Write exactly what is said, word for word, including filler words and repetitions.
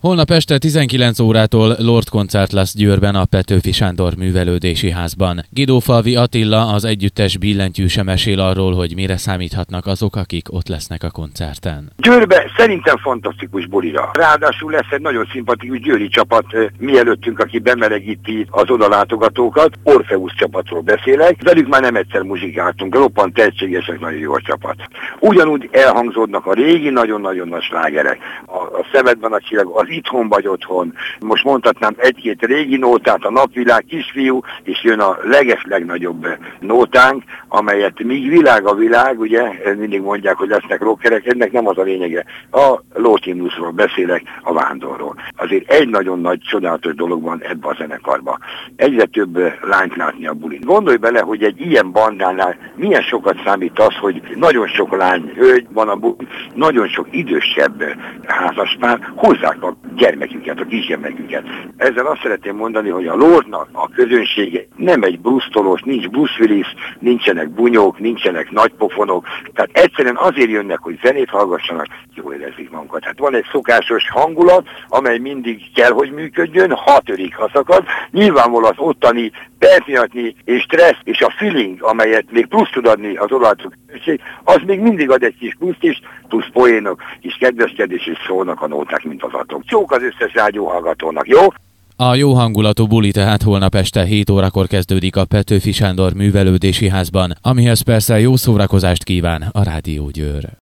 Holnap este tizenkilenc órától Lord koncert lesz Győrben a Petőfi Sándor Művelődési Házban. Guidófalvi Attila, az együttes billentyűse mesél arról, hogy mire számíthatnak azok, akik ott lesznek a koncerten. Győrbe szerintem fantasztikus bulira. Ráadásul lesz egy nagyon szimpatikus győri csapat mielőttünk, aki bemelegíti az odalátogatókat. Orpheus csapatról beszélek. Velük már nem egyszer muzsikáltunk, roppant tehetségesek, nagyon jó a csapat. Ugyanúgy elhangzódnak a régi, nagyon-nagyon nagy slágerek. A, a Szemedben a csillag, az Itthon vagy otthon. Most mondhatnám egy-két régi nótát, a Napvilág, Kisfiú, és jön a leges-legnagyobb nótánk, amelyet míg világ a világ, ugye, mindig mondják, hogy lesznek rockerek, ennek nem az a lényege. A lótimnuszról beszélek, a vándorról. Azért egy nagyon nagy, csodálatos dolog van ebben a zenekarban. Egyre több lányt látni a bulin. Gondolj bele, hogy egy ilyen bandánál milyen sokat számít az, hogy nagyon sok lány, hölgy van a bulin, nagyon sok idősebb házaspár hozzák a gyermeküket, a kisgyermeküket. Ezzel azt szeretném mondani, hogy a Lordnak a közönsége nem egy bluesztolós, nincs Bruce Willis, nincsenek bunyók, nincsenek nagypofonok, tehát egyszerűen azért jönnek, hogy zenét hallgassanak, jól érezzék magunkat. Hát van egy szokásos hangulat, amely mindig kell, hogy működjön, ha törik, ha szakad. Nyilvánvalóan az ottani perpillanatnyi és stressz és a feeling, amelyet még plusz tud adni az odalátok közönség, az még mindig ad egy kis pluszt is, plusz poénok és kedveskedés is szólnak a nóták, mint az atom. Csók az összes rádióhallgatónak, jó? A jó hangulatú buli tehát holnap este hét órakor kezdődik a Petőfi Sándor Művelődési Házban, amihez persze jó szórakozást kíván a Rádió Győr.